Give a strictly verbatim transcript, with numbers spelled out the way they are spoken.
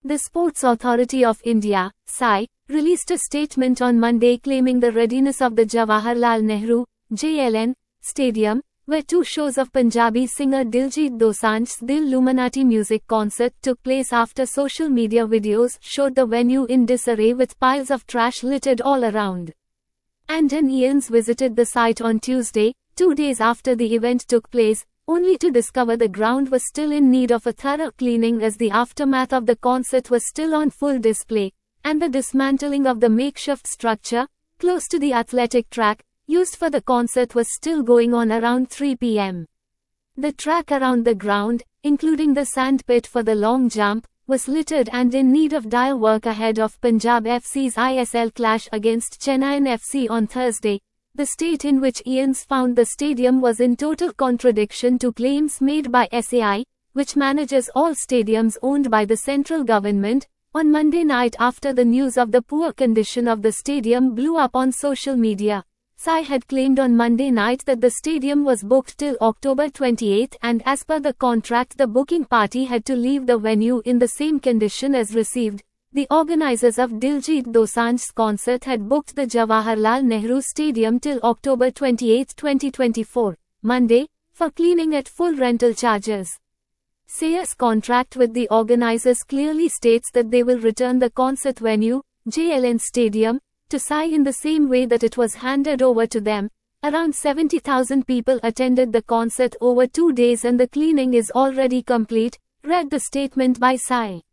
The Sports Authority of India, S A I, released a statement on Monday claiming the readiness of the Jawaharlal Nehru, J L N, Stadium, where two shows of Punjabi singer Diljit Dosanjh's Dil-Luminati music concert took place after social media videos showed the venue in disarray with piles of trash littered all around. Anton Ians visited the site on Tuesday, two days after the event took place, only to discover the ground was still in need of a thorough cleaning as the aftermath of the concert was still on full display, and the dismantling of the makeshift structure, close to the athletic track, used for the concert was still going on around three p m The track around the ground, including the sandpit for the long jump, was littered and in need of dire work ahead of Punjab F C's I S L clash against Chennaiyin F C on Thursday. The state in which Ians found the stadium was in total contradiction to claims made by S A I, which manages all stadiums owned by the central government, on Monday night after the news of the poor condition of the stadium blew up on social media. S A I had claimed on Monday night that the stadium was booked till October twenty-eighth and as per the contract the booking party had to leave the venue in the same condition as received. The organizers of Diljit Dosanjh's concert had booked the Jawaharlal Nehru Stadium till October twenty-eighth, twenty twenty-four, Monday, for cleaning at full rental charges. S A I's contract with the organizers clearly states that they will return the concert venue, J L N Stadium, to S A I in the same way that it was handed over to them. Around seventy thousand people attended the concert over two days and the cleaning is already complete, read the statement by S A I.